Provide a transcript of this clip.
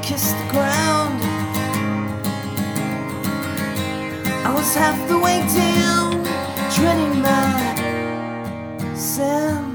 kissed the ground. I was half the way down, dreading myself.